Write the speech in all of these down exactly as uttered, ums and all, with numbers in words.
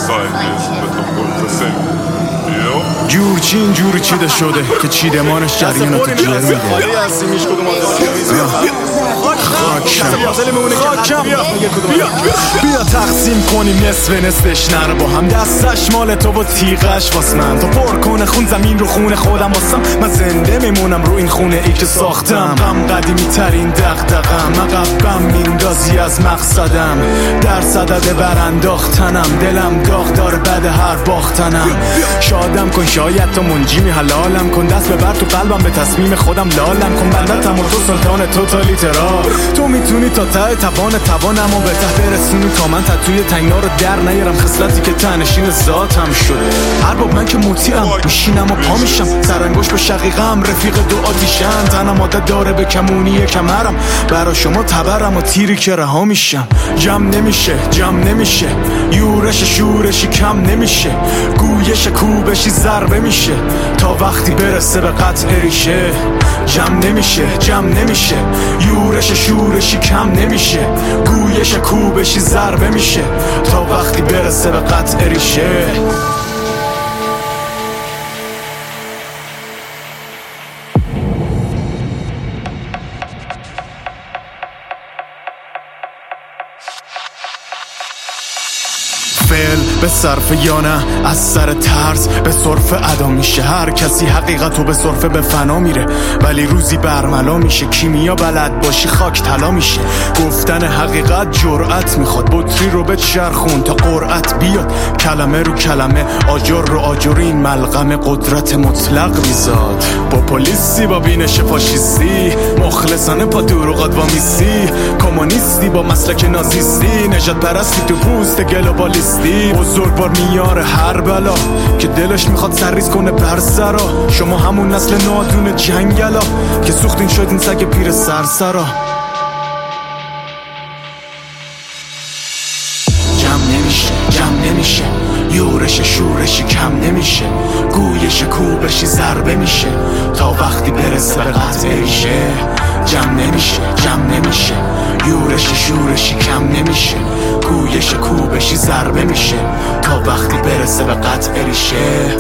جور چی اینجوری چیده شده که چیدمانش جریانات جر میده. خاکم بیا تقسیم کنیم نصف نصفش نره با هم، دستش مال تو و تیغش واس من، تو پر کنه خون زمین رو خونه خودم واسم، من زنده میمونم رو این خونه ای که ساختم. غم قدیمی ترین دغدغه‌ام، عقب غم میندازی از مقصدم، در صدد برانداختنم، دلم داغ داره بعد هر باختنم. شادم کن شاید تو منجیمی، حلالم کن دست ببر تو قلبم، به تصمیم خودم لالم کن، بندتم و تو سلطان توتالیترا، تو میتونی تا ته توان توانم و به ته برسونی تا من توی تنگنا رو در نیارم، خصلتی که تنشین ذاتم شده. هر باب من که مطیعم میشینم و پا میشم، سرانگوش به شقیقم رفیق دو آتیشم، تنم عادت داره به کمونی کمرم، برا شما تبرم و تیری که رها میشم. جمع نمیشه جمع نمیشه، یورش شورشی کم نمیشه، گویش کوبشی ضربه میشه تا وقتی برسه به قطع ریشه. جمع نمیشه جمع نمیشه، یورش شورشی کم نمیشه، گویش کوبشی ضربه میشه تا وقتی برسه به قطع ریشه. فعل به صرف یا نه از سر ترس به صرف ادا میشه، هر کسی حقیقتو به صرف به فنا میره، ولی روزی برملا میشه، کیمیا بلد باشی خاک طلا میشه. گفتن حقیقت جرأت میخواد، بطری رو به چرخون تا قرأت بیاد، کلمه رو کلمه آجر رو آجرین، ملغم قدرت مطلق میزاد. پوپولیستی با بینش فاشیستی، مخلصانه پا دروغات وامیستی، کمونیستی با مسلک نازیستی، نجات پرستی تو پوست گلوبالیستی، بزرگوار میاره هر بلا که دلش میخواد سرریز کنه بر سرا. شما همون نسل نادون جنگلا که سوختین شدین سگ پیر سرسرا. جمع نمیشه جمع نمیشه، یورش شورشی کم نمیشه، گویش کوبشی ضربه میشه تا وقتی برسه به قطع ریشه. جمع نمیشه جمع نمیشه، یورش شورشی کم نمیشه، گویش کوبشی ضربه میشه تا وقتی برسه به قطع ریشه.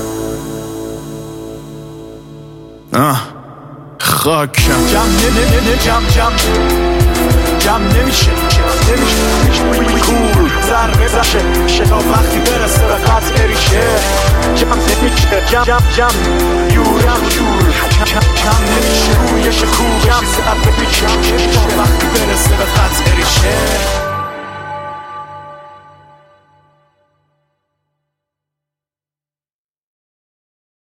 آه خاکم جمع نمیشه جمع جمع جمع نمیشه نمیشه، کول ضربه میشه تا وقتی برسه به قطع ریشه. جمع نمیشه جمع جمع جمع، یورم یور کم نمیشه، گویش کوبشی ضربه میشه